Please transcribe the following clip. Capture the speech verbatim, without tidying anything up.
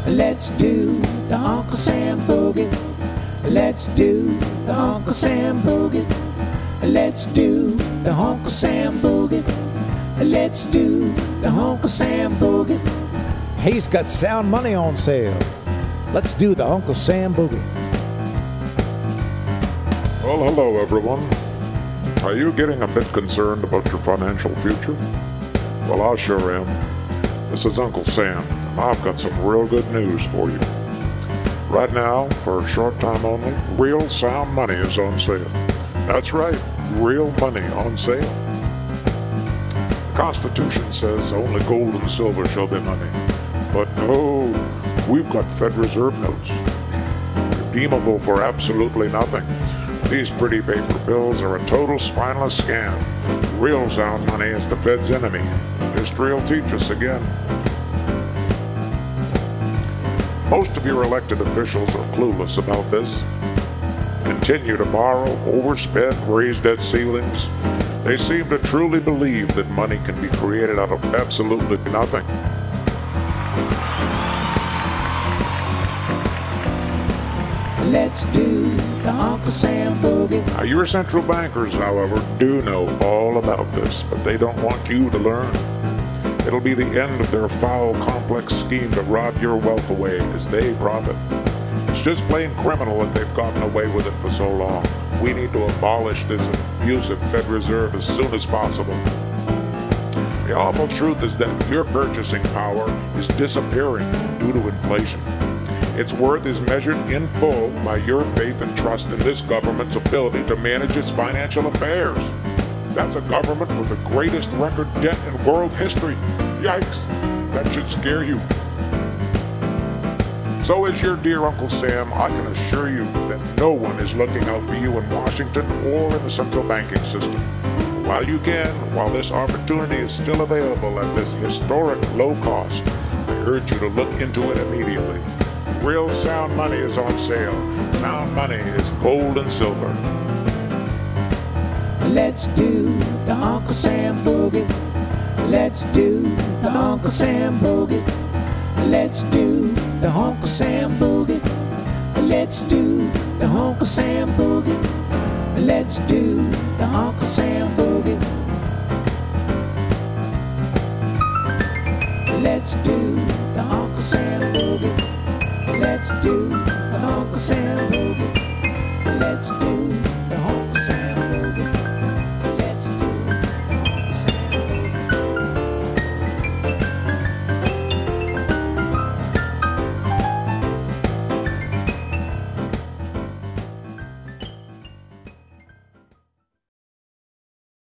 Let's do the Uncle Sam Boogie. Let's do the Uncle Sam Boogie. Let's do the Uncle Sam Boogie. Let's do the Uncle Sam Boogie. He's got sound money on sale. Let's do the Uncle Sam Boogie. Well, hello, everyone. Are you getting a bit concerned about your financial future? Well, I sure am. This is Uncle Sam, and I've got some real good news for you. Right now, for a short time only, real sound money is on sale. That's right, real money on sale. The Constitution says only gold and silver shall be money. But no, we've got Fed Reserve notes. Redeemable for absolutely nothing. These pretty paper bills are a total spineless scam. Real sound money is the Fed's enemy. History will teach us again. Most of your elected officials are clueless about this. Continue to borrow, overspend, raise debt ceilings. They seem to truly believe that money can be created out of absolutely nothing. Let's do the Uncle Sam Boogie. Now, your central bankers, however, do know all about this, but they don't want you to learn. It'll be the end of their foul, complex scheme to rob your wealth away as they profit. It's just plain criminal that they've gotten away with it for so long. We need to abolish this abusive Fed Reserve as soon as possible. The awful truth is that your purchasing power is disappearing due to inflation. Its worth is measured in full by your faith and trust in this government's ability to manage its financial affairs. That's a government with the greatest record debt in world history. Yikes, that should scare you. So as your dear Uncle Sam, I can assure you that no one is looking out for you in Washington or in the central banking system. While you can, while this opportunity is still available at this historic low cost, I urge you to look into it immediately. Real sound money is on sale. Sound money is gold and silver. Let's do the Uncle Sam Boogie. Let's do the Uncle Sam Boogie. Let's do the Uncle Sam Boogie. Let's do the Uncle Sam Boogie. Let's do the Uncle Sam Boogie. Let's do the Uncle Sam Boogie. Let's do the Uncle Sam Boogie. Let's do the Uncle Sam